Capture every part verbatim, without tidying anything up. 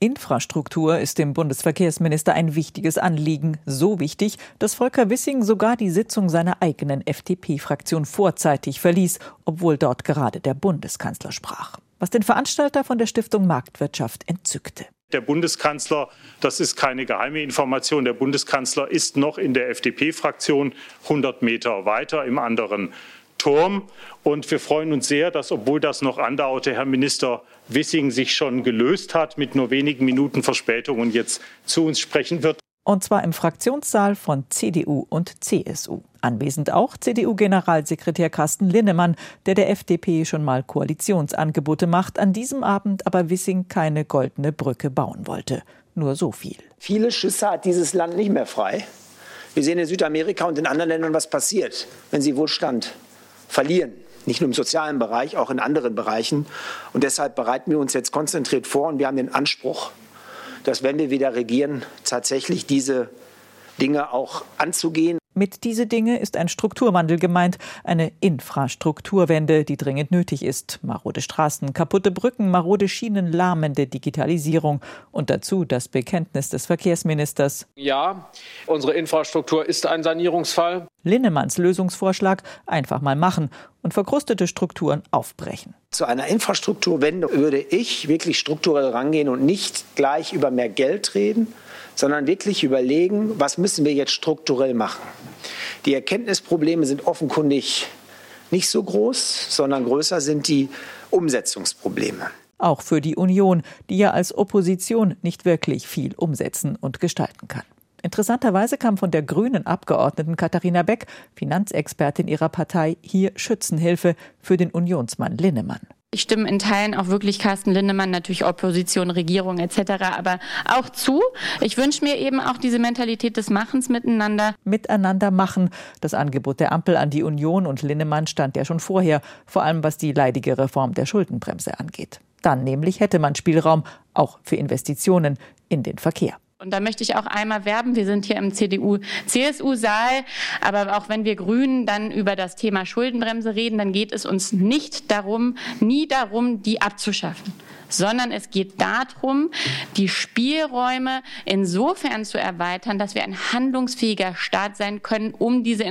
Infrastruktur ist dem Bundesverkehrsminister ein wichtiges Anliegen. So wichtig, dass Volker Wissing sogar die Sitzung seiner eigenen F D P-Fraktion vorzeitig verließ, obwohl dort gerade der Bundeskanzler sprach. Was den Veranstalter von der Stiftung Marktwirtschaft entzückte. Der Bundeskanzler, das ist keine geheime Information, der Bundeskanzler ist noch in der F D P-Fraktion hundert Meter weiter im anderen Turm. Und wir freuen uns sehr, dass, obwohl das noch andauerte, Herr Minister Wissing sich schon gelöst hat, mit nur wenigen Minuten Verspätung und jetzt zu uns sprechen wird. Und zwar im Fraktionssaal von C D U und C S U. Anwesend auch C D U-Generalsekretär Carsten Linnemann, der der F D P schon mal Koalitionsangebote macht, an diesem Abend aber Wissing keine goldene Brücke bauen wollte. Nur so viel. Viele Schüsse hat dieses Land nicht mehr frei. Wir sehen in Südamerika und in anderen Ländern, was passiert, wenn sie Wohlstand verlieren. Nicht nur im sozialen Bereich, auch in anderen Bereichen. Und deshalb bereiten wir uns jetzt konzentriert vor und wir haben den Anspruch, dass, wenn wir wieder regieren, tatsächlich diese Dinge auch anzugehen. Mit diese Dinge ist ein Strukturwandel gemeint, eine Infrastrukturwende, die dringend nötig ist. Marode Straßen, kaputte Brücken, marode Schienen, lahmende Digitalisierung und dazu das Bekenntnis des Verkehrsministers. Ja, unsere Infrastruktur ist ein Sanierungsfall. Linnemanns Lösungsvorschlag: einfach mal machen und verkrustete Strukturen aufbrechen. Zu einer Infrastrukturwende würde ich wirklich strukturell rangehen und nicht gleich über mehr Geld reden, sondern wirklich überlegen, was müssen wir jetzt strukturell machen. Die Erkenntnisprobleme sind offenkundig nicht so groß, sondern größer sind die Umsetzungsprobleme. Auch für die Union, die ja als Opposition nicht wirklich viel umsetzen und gestalten kann. Interessanterweise kam von der grünen Abgeordneten Katharina Beck, Finanzexpertin ihrer Partei, hier Schützenhilfe für den Unionsmann Linnemann. Ich stimme in Teilen auch wirklich Carsten Linnemann, natürlich Opposition, Regierung et cetera, aber auch zu. Ich wünsche mir eben auch diese Mentalität des Machens miteinander. Miteinander machen. Das Angebot der Ampel an die Union und Linnemann stand ja schon vorher, vor allem was die leidige Reform der Schuldenbremse angeht. Dann nämlich hätte man Spielraum, auch für Investitionen in den Verkehr. Und da möchte ich auch einmal werben, wir sind hier im C D U-C S U-Saal, aber auch wenn wir Grünen dann über das Thema Schuldenbremse reden, dann geht es uns nicht darum, nie darum, die abzuschaffen, sondern es geht darum, die Spielräume insofern zu erweitern, dass wir ein handlungsfähiger Staat sein können, um diese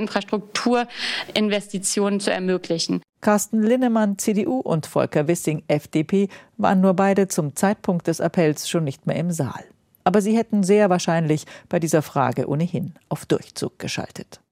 Infrastrukturinvestitionen zu ermöglichen. Carsten Linnemann, C D U, und Volker Wissing, F D P, waren nur beide zum Zeitpunkt des Appells schon nicht mehr im Saal. Aber sie hätten sehr wahrscheinlich bei dieser Frage ohnehin auf Durchzug geschaltet.